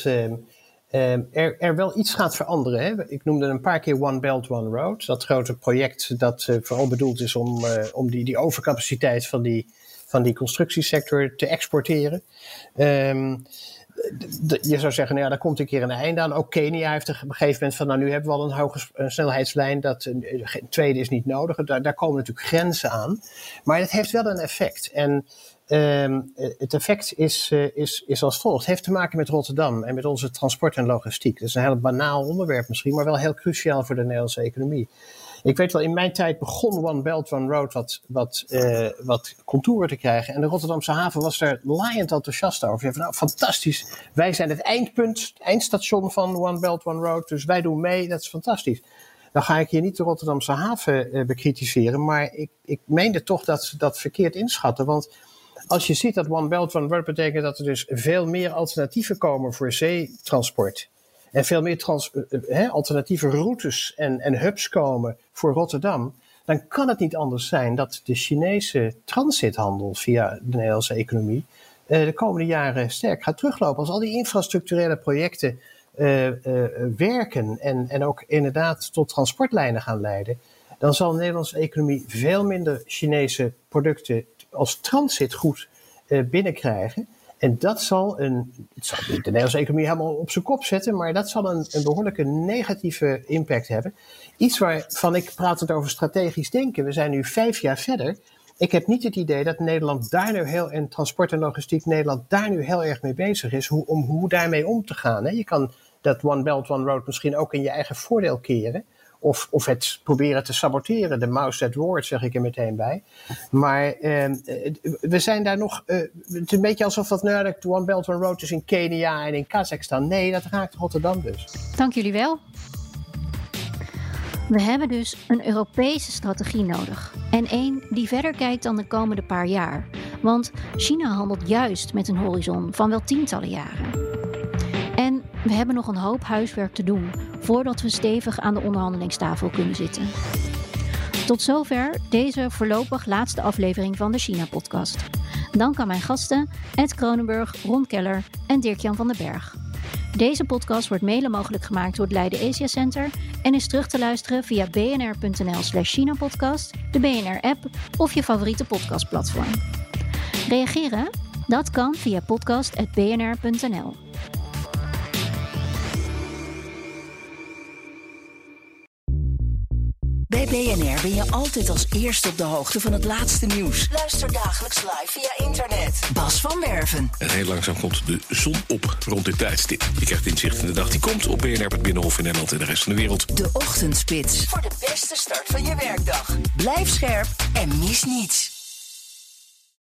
er wel iets gaat veranderen. Hè? Ik noemde een paar keer One Belt, One Road. Dat grote project dat vooral bedoeld is om die overcapaciteit van die constructiesector te exporteren. je zou zeggen, daar komt een keer een einde aan. Ook Kenia heeft op een gegeven moment van, nu hebben we al een hoge snelheidslijn. Een tweede is niet nodig. Daar komen natuurlijk grenzen aan. Maar het heeft wel een effect. En het effect is als volgt. Het heeft te maken met Rotterdam en met onze transport en logistiek. Dat is een heel banaal onderwerp misschien, maar wel heel cruciaal voor de Nederlandse economie. Ik weet wel, in mijn tijd begon One Belt, One Road wat contouren te krijgen. En de Rotterdamse haven was daar laaiend enthousiast over. Ze zeiden, fantastisch, wij zijn het eindstation van One Belt, One Road. Dus wij doen mee, dat is fantastisch. Dan ga ik hier niet de Rotterdamse haven bekritiseren. Maar ik meende toch dat ze dat verkeerd inschatten. Want als je ziet dat One Belt, One Road betekent dat er dus veel meer alternatieven komen voor zeetransport. En veel meer alternatieve routes en hubs komen voor Rotterdam. Dan kan het niet anders zijn dat de Chinese transithandel via de Nederlandse economie de komende jaren sterk gaat teruglopen. Als al die infrastructurele projecten werken en ook inderdaad tot transportlijnen gaan leiden, dan zal de Nederlandse economie veel minder Chinese producten als transitgoed binnenkrijgen. En dat zal de Nederlandse economie helemaal op zijn kop zetten, maar dat zal een behoorlijke negatieve impact hebben. Iets waarvan ik, pratend over strategisch denken, we zijn nu 5 jaar verder. Ik heb niet het idee dat Nederland daar nu en transport en logistiek Nederland daar nu heel erg mee bezig is, hoe daarmee om te gaan. Hè? Je kan dat One Belt, One Road misschien ook in je eigen voordeel keren. Of het proberen te saboteren. De mouse that roared, zeg ik er meteen bij. Maar we zijn daar nog. Het is een beetje alsof dat de One Belt, One Road is in Kenia en in Kazachstan. Nee, dat raakt Rotterdam dus.
Dank jullie wel. We hebben dus een Europese strategie nodig. En één die verder kijkt dan de komende paar jaar. Want China handelt juist met een horizon van wel tientallen jaren. En we hebben nog een hoop huiswerk te doen voordat we stevig aan de onderhandelingstafel kunnen zitten. Tot zover deze voorlopig laatste aflevering van de China-podcast. Dank aan mijn gasten Ed Kronenburg, Ron Keller en Dirk-Jan van den Berg. Deze podcast wordt mede mogelijk gemaakt door het Leiden Asia Center en is terug te luisteren via bnr.nl/China-podcast, de BNR-app of je favoriete podcastplatform. Reageren? Dat kan via podcast@bnr.nl.
Bij BNR ben je altijd als eerste op de hoogte van het laatste nieuws. Luister dagelijks live via internet. Bas van Werven.
En heel langzaam komt de zon op rond dit tijdstip. Je krijgt inzicht in de dag die komt op BNR, het Binnenhof in Nederland en de rest van de wereld.
De Ochtendspits. Voor de beste start van je werkdag. Blijf scherp en mis niets.